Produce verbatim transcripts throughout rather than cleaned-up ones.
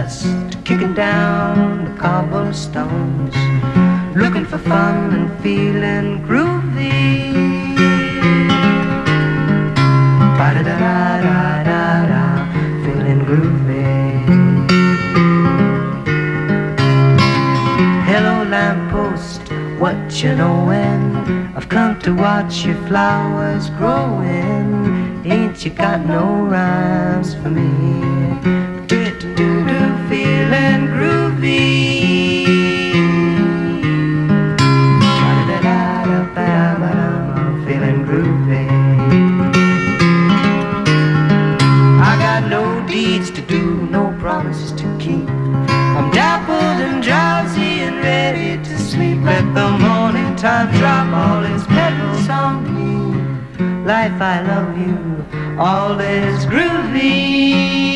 just kicking down the cobblestones, looking for fun and feeling groovy. Ba-da-da-da-da-da, feeling groovy. Hello lamppost, what you knowin'? I've come to watch your flowers growing. Ain't you got no rhymes for me? Do-do-do-do, feeling groovy. Ba-da-da-da-da-ba-da-ba-da, feeling groovy. I got no deeds to do, no promises to keep. I'm dappled and drowsy and ready to sleep. Let the morning time drop all its petals on me. Life, I love you, all is groovy.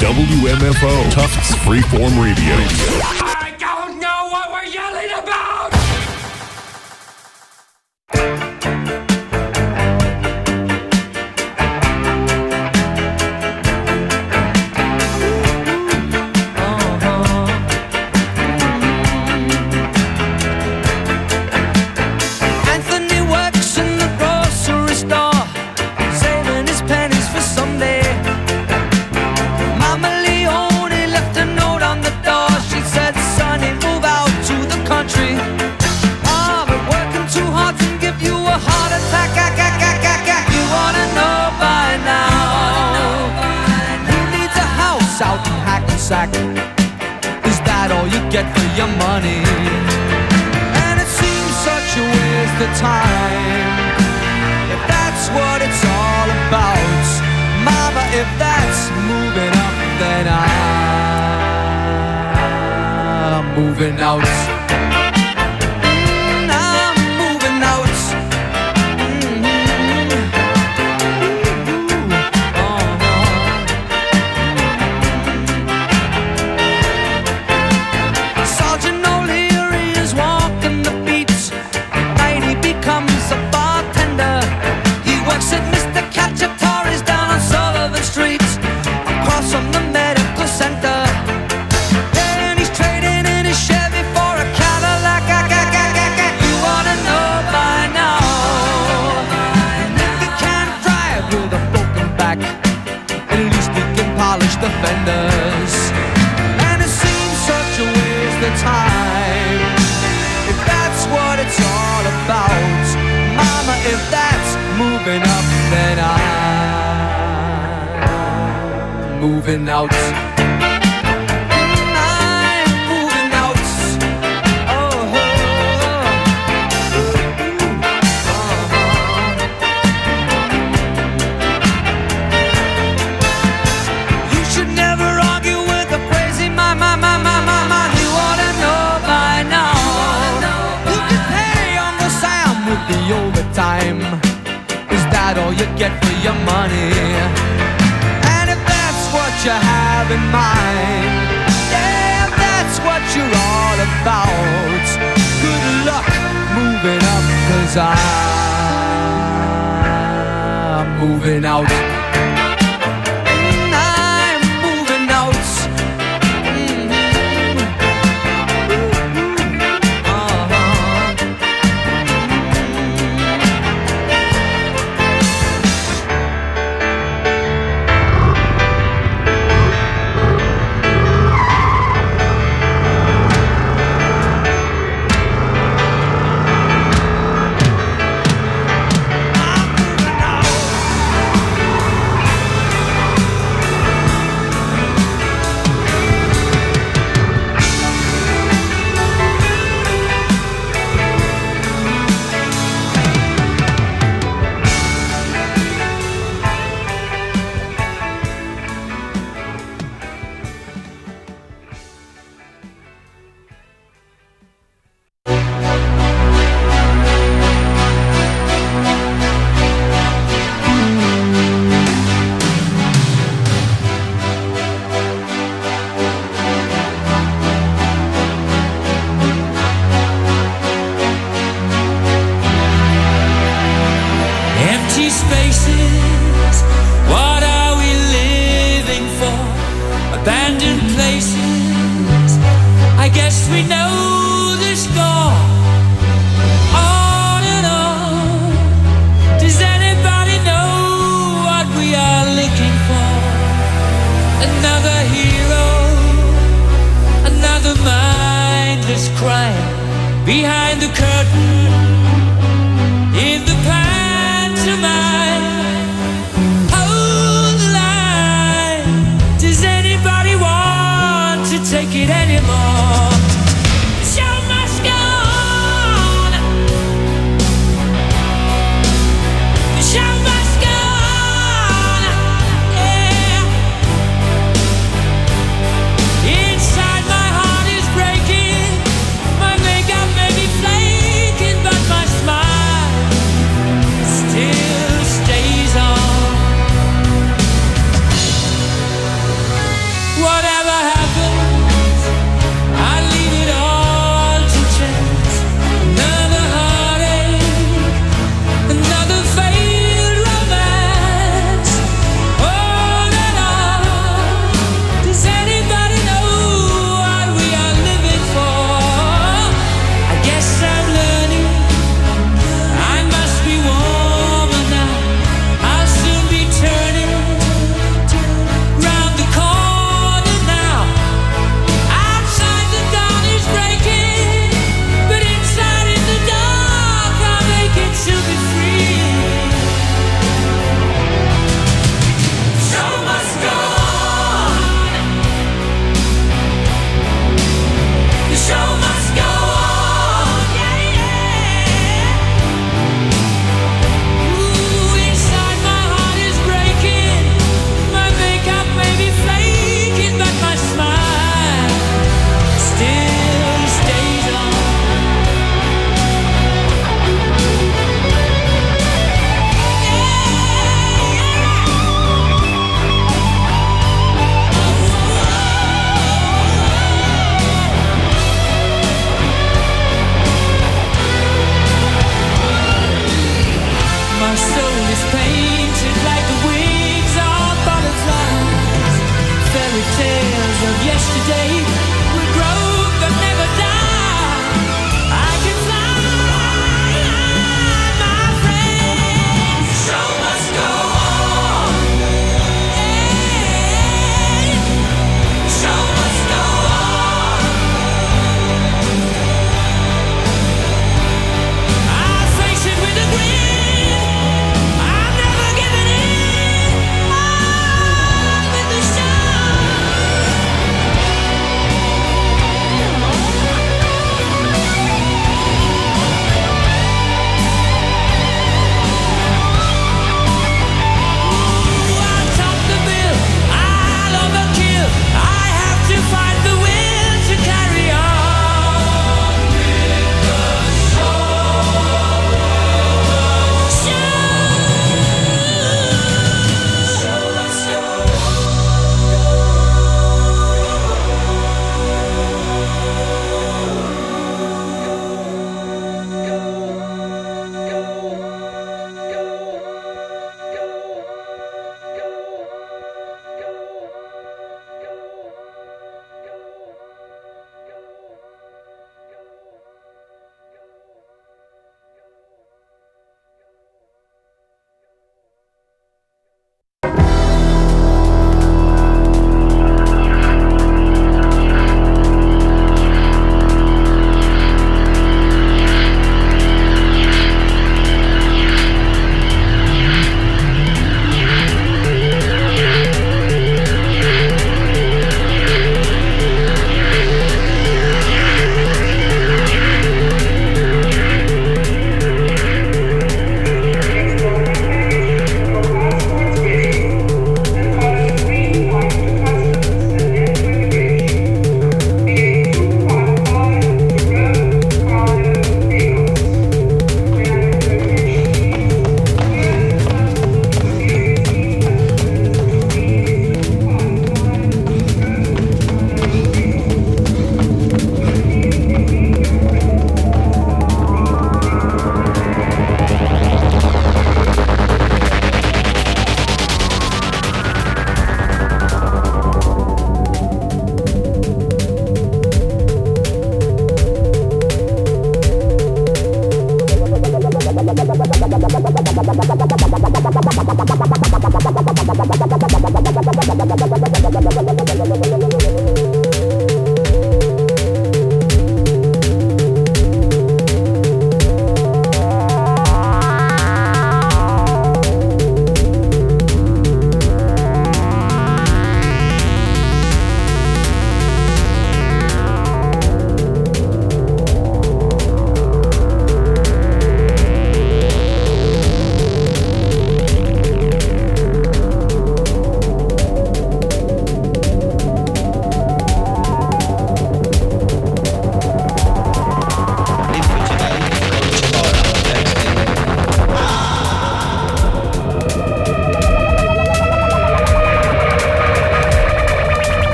W M F O, Tufts Freeform Radio. I don't know what we're yelling about! Is that all you get for your money? And it seems such a waste of time. If that's what it's all about, Mama, if that's moving up, then I'm moving out. The fenders, and it seems such a waste of time. If that's what it's all about, Mama, if that's moving up, then I'm moving out. Time. Is that all you get for your money? And if that's what you have in mind, yeah, if that's what you're all about, good luck moving up, 'cause I'm moving out. Inside my heart is breaking, my makeup may be flaking, but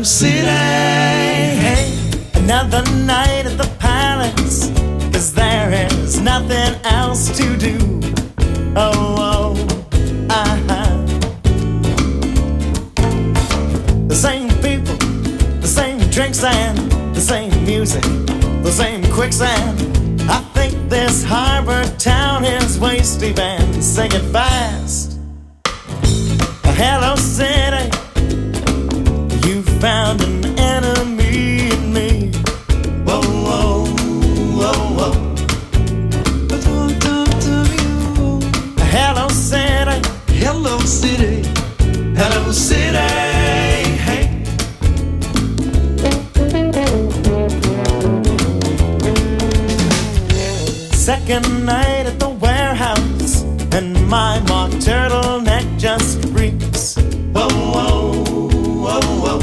City. Hey, another night at the palace, 'cause there is nothing else to do. Oh, oh, uh-huh. The same people, the same drinks and the same music, the same quicksand. I think this harbor town is way steep and sinking fast. Hello, city, you found an enemy in me. Whoa, whoa, whoa, whoa. Hello, city. Hello, city. Hello, city. Hey. Second night at the warehouse, and my mock turtleneck just reeks. Whoa, whoa, whoa, whoa.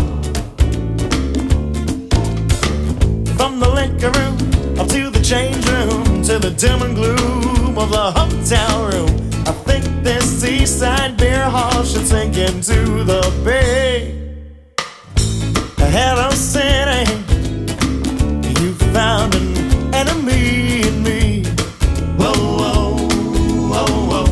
From the liquor room up to the change room, to the dim and gloom of the hotel room, I think this seaside beer hall should sink into the bay. Hello, city, you found an enemy in me. Whoa, whoa, whoa, whoa.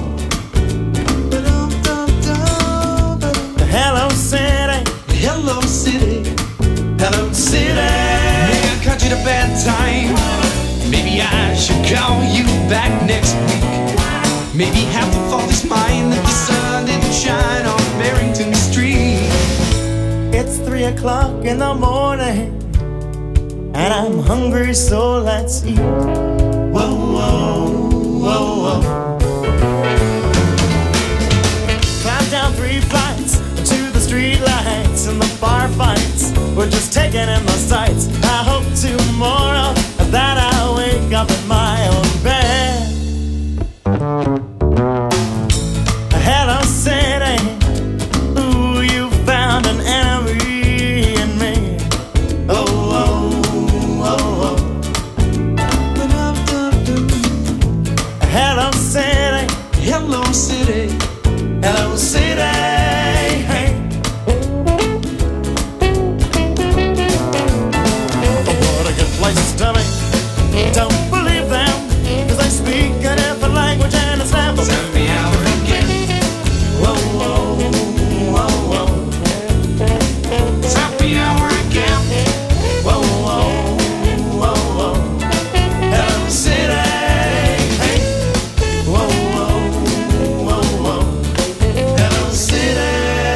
Hello, city. Hello, city. Hello, city. Maybe I caught you at a bad time. Maybe I should call you back next week. Maybe half the fault is mine that the sun didn't shine on Barrington Street. It's three o'clock in the morning, and I'm hungry, so let's eat. Whoa, whoa, whoa, whoa. Climb down three flights to the street lights, and the bar fights we're just taking in the sights. I hope tomorrow that I'll wake up in my own bed. Hello, city. Ooh, you found an enemy in me. Oh, oh, oh, oh. Hello, city. Hello, city. Hello, city. Hey. What a good place to be. Don't believe them, 'cause they speak a different language and it's never been. Happy hour again. Whoa, whoa, whoa, whoa. Happy hour again. Whoa, whoa, whoa, whoa. Hello, city. Hey. Whoa, whoa, whoa, whoa. Hello, city.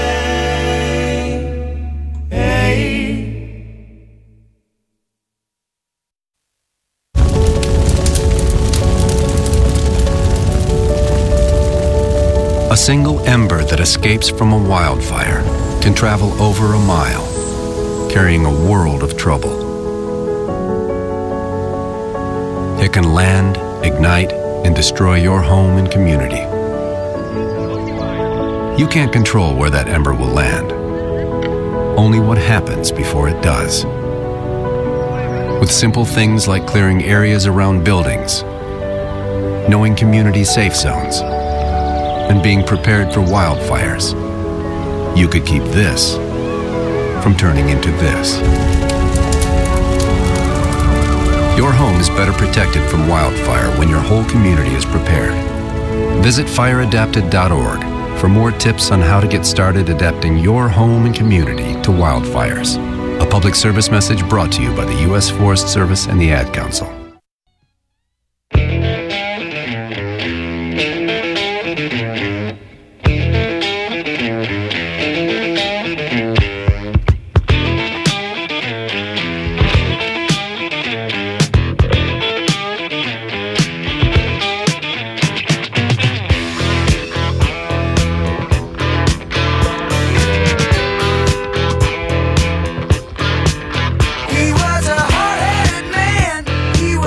Hey. A single ember that escapes from a wildfire can travel over a mile, carrying a world of trouble. It can land, ignite, and destroy your home and community. You can't control where that ember will land, only what happens before it does. With simple things like clearing areas around buildings, knowing community safe zones, and being prepared for wildfires, you could keep this from turning into this. Your home is better protected from wildfire when your whole community is prepared. Visit fire adapted dot org for more tips on how to get started adapting your home and community to wildfires. A public service message brought to you by the U S Forest Service and the Ad Council. He was a hard-headed man. He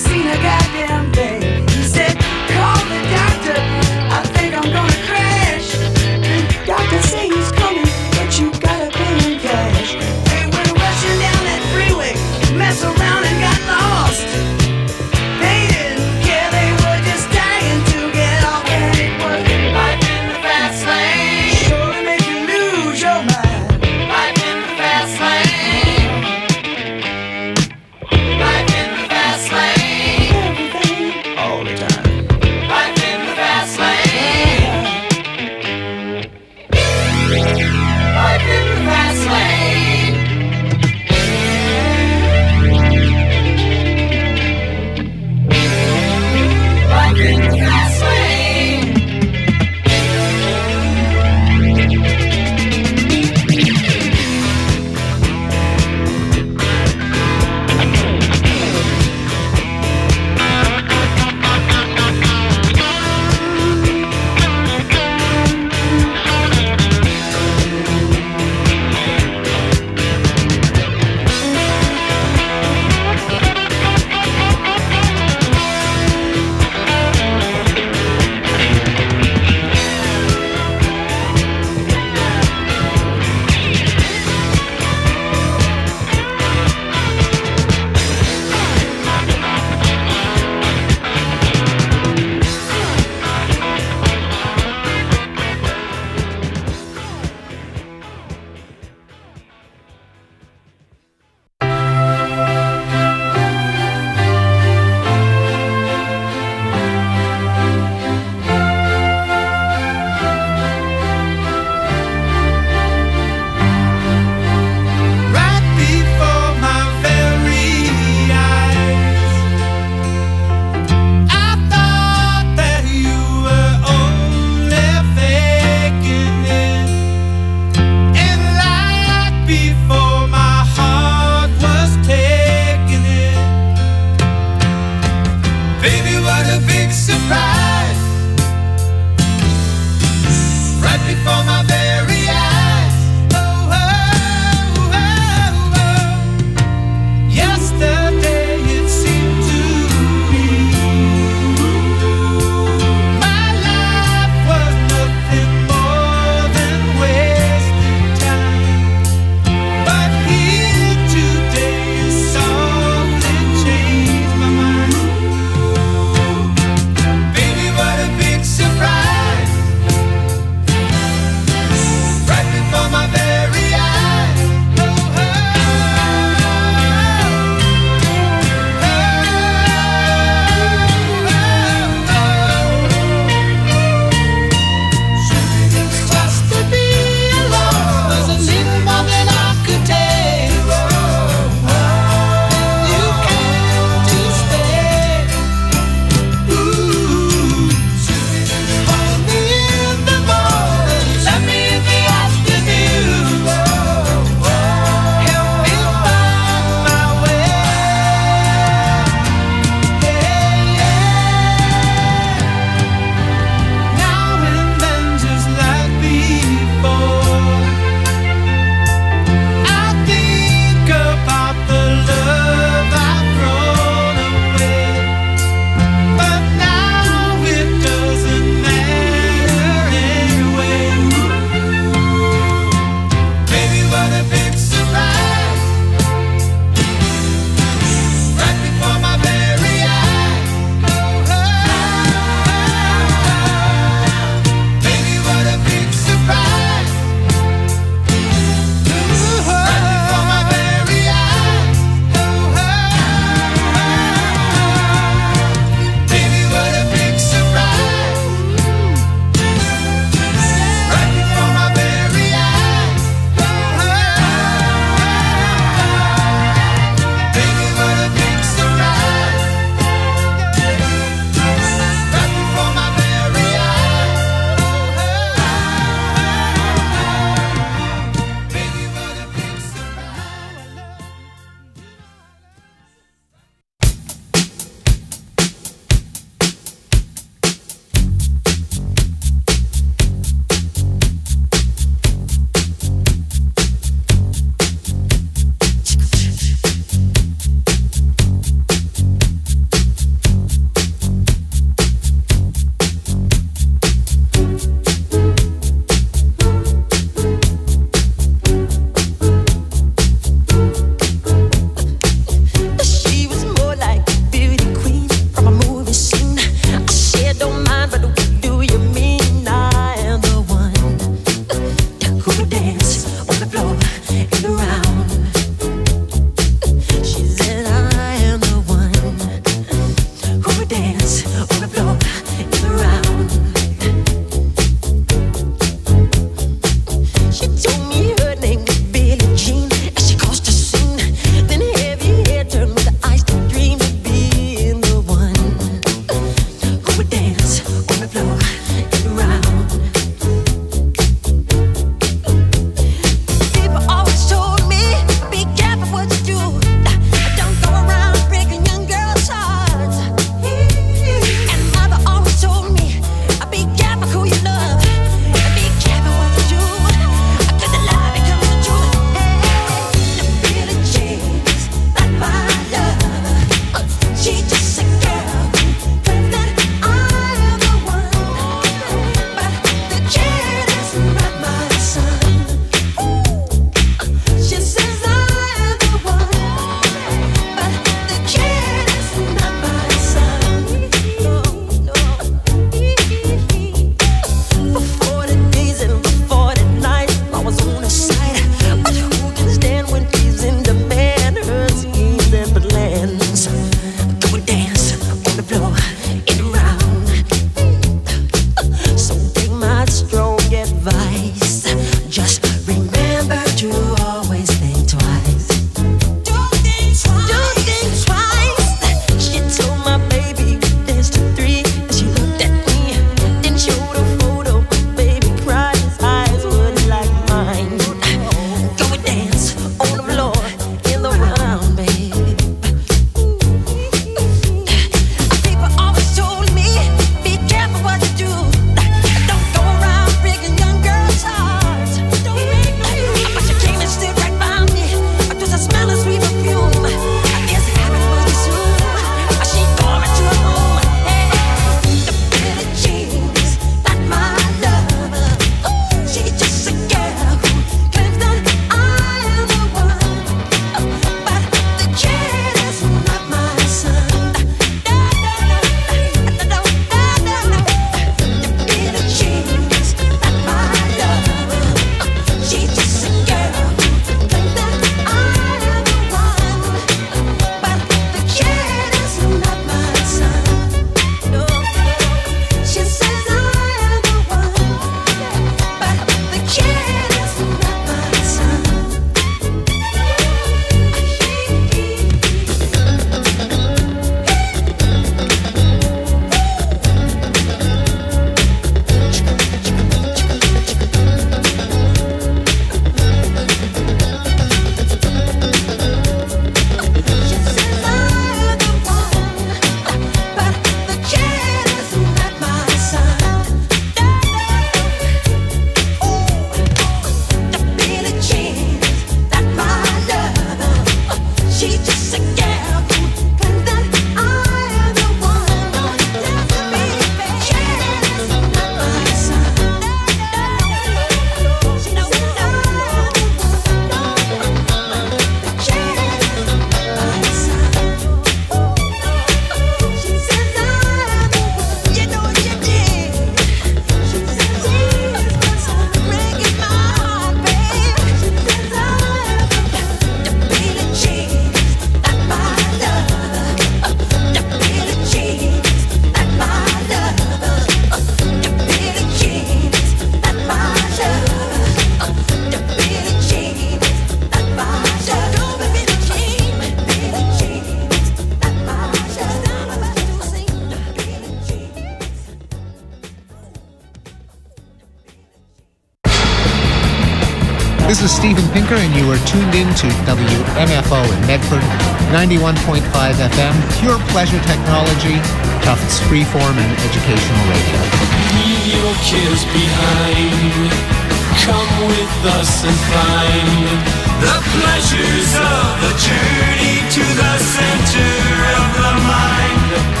Steven Pinker, and you are tuned in to W M F O in Medford, ninety-one point five F M, pure pleasure technology, Tufts freeform and educational radio. Leave your cares behind. Come with us and find the pleasures of the journey to the center of the mind.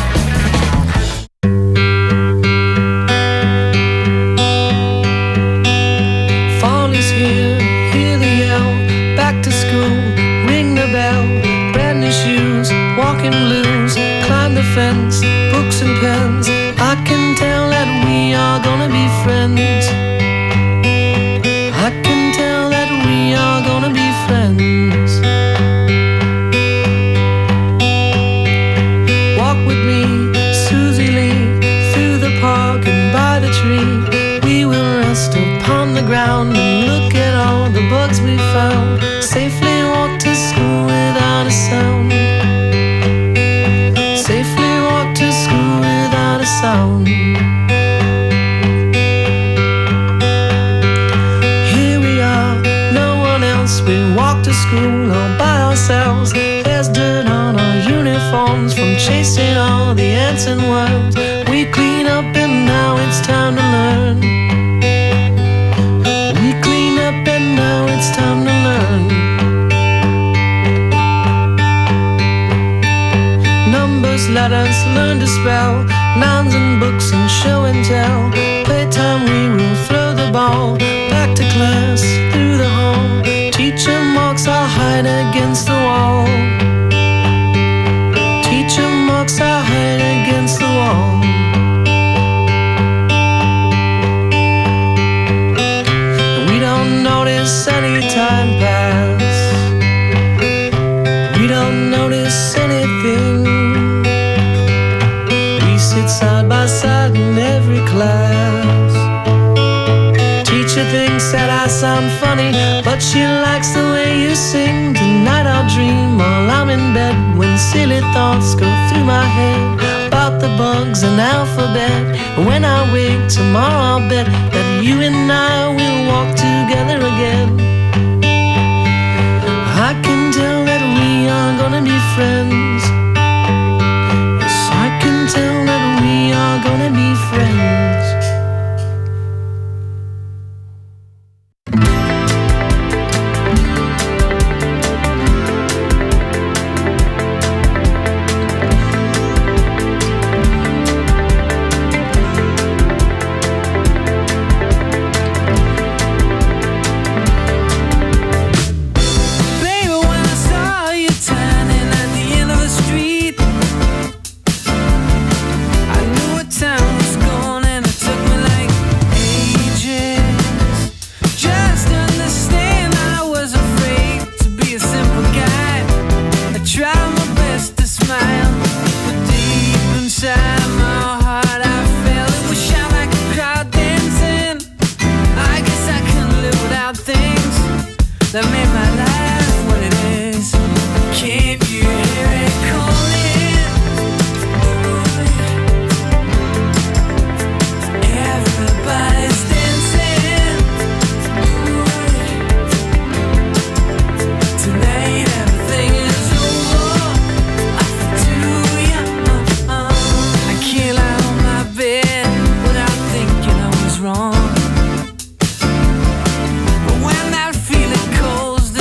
Fall is here, hear the yell, back to school, ring the bell, brand new shoes, walking blues, climb the fence, books and pens. I can tell that we are gonna be friends. I can tell that we are gonna be friends. Walk with me, Susie Lee, through the park and by the tree. We will rest upon the ground and look at all the bugs we found. Safely walk to school without a sound. Safely walk to school without a sound. We walk to school all by ourselves. There's dirt on our uniforms from chasing all the ants and worms. We clean up and now it's time to learn. We clean up and now it's time to learn. Numbers, letters, learn to spell, nouns and books and show and tell. Playtime we will throw the ball back to class through the hall. Teacher marks our hide against the wall. Teacher marks our hide against the wall. We don't notice any time pass. We don't notice anything. We sit side by side in every class. Teacher thinks that I sound funny, but she likes the way you sing. Tonight I'll dream while I'm in bed, when silly thoughts go through my head about the bugs and alphabet. And when I wake tomorrow I'll bet that you and I will walk together again. I can tell that we are gonna be friends. Yes, I can tell that we are gonna be friends. Wrong. But when that feeling cold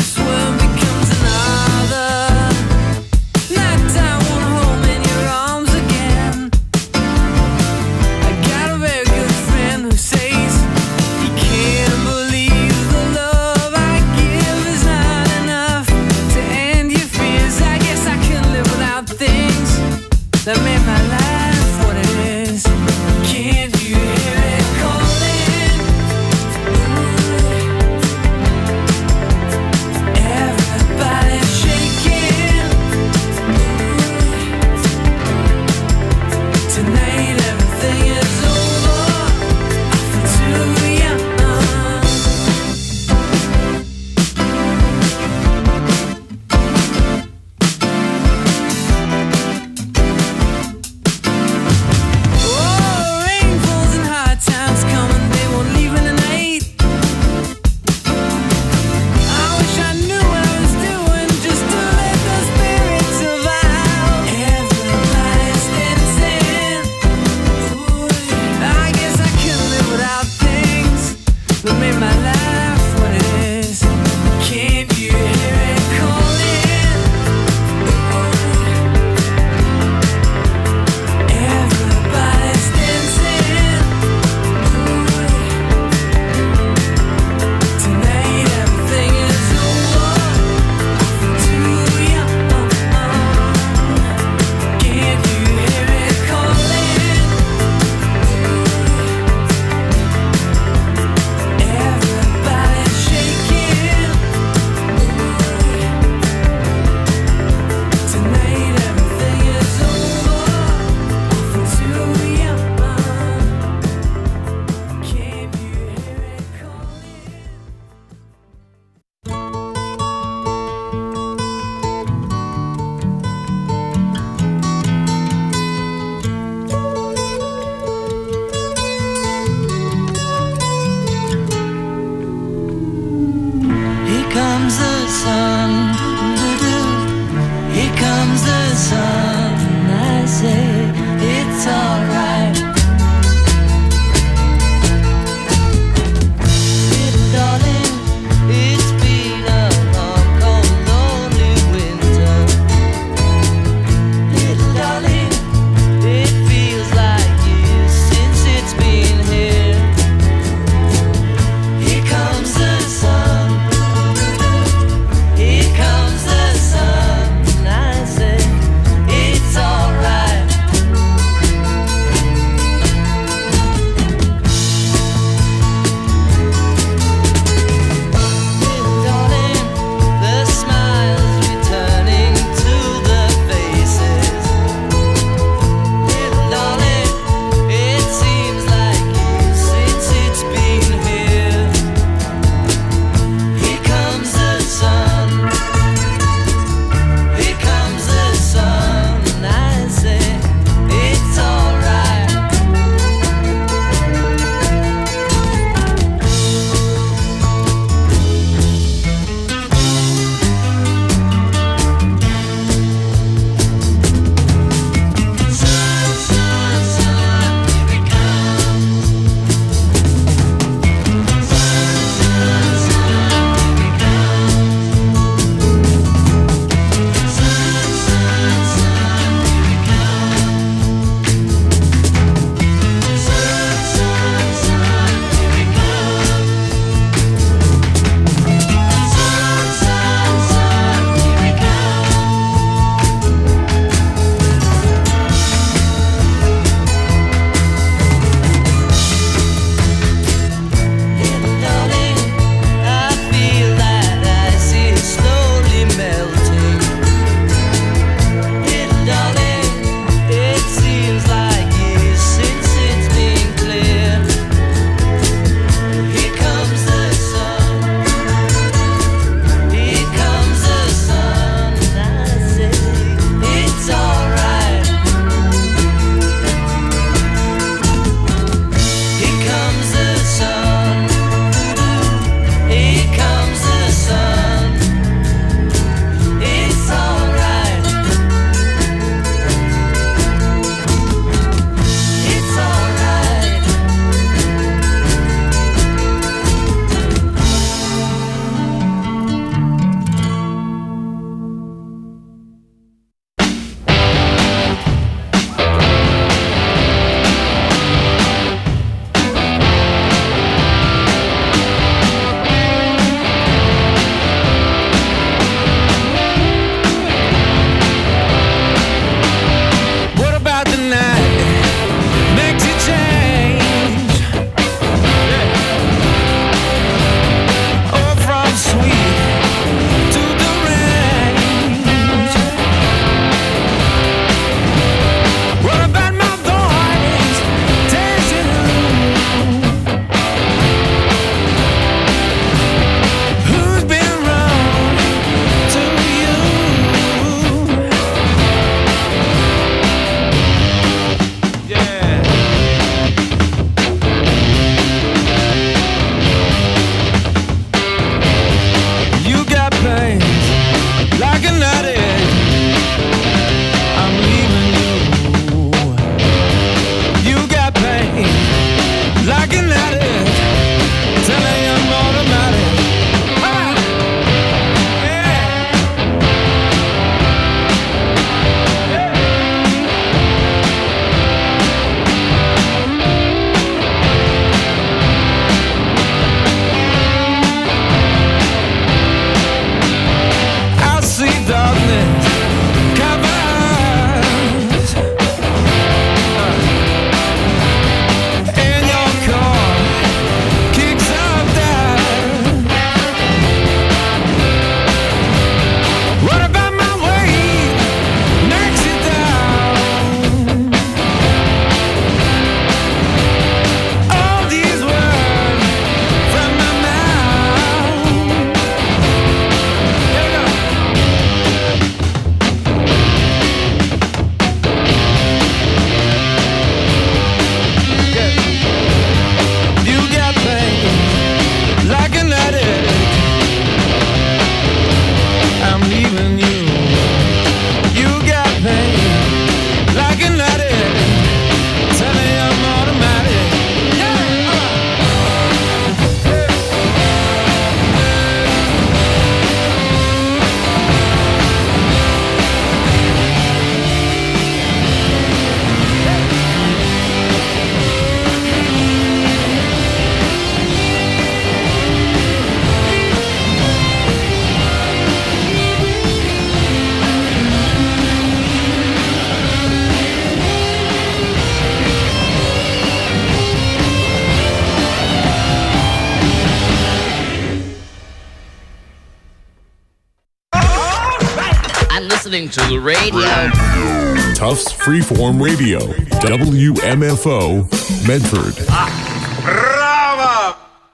I'm listening to the radio. Tufts Freeform Radio, W M F O, Medford. Bravo!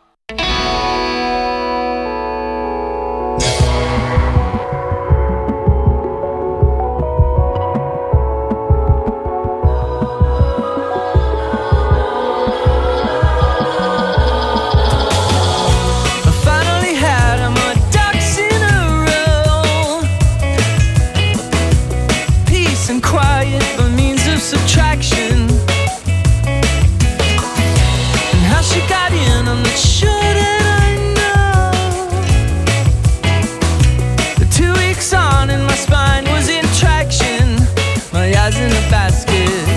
Subtraction, and how she got in, I'm not sure that I know. The two weeks on and my spine was in traction, my eyes in a basket.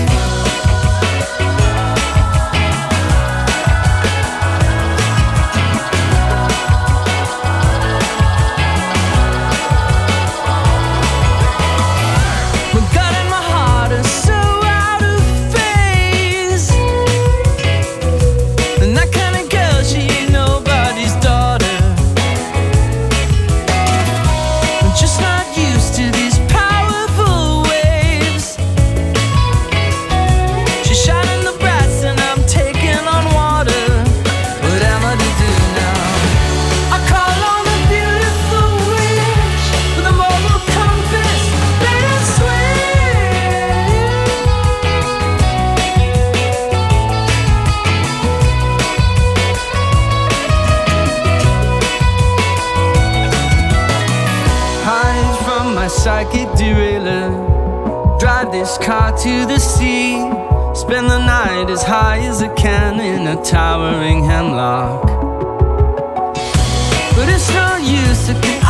Psychic derailer, drive this car to the sea, spend the night as high as I can in a towering hemlock. But it's no use to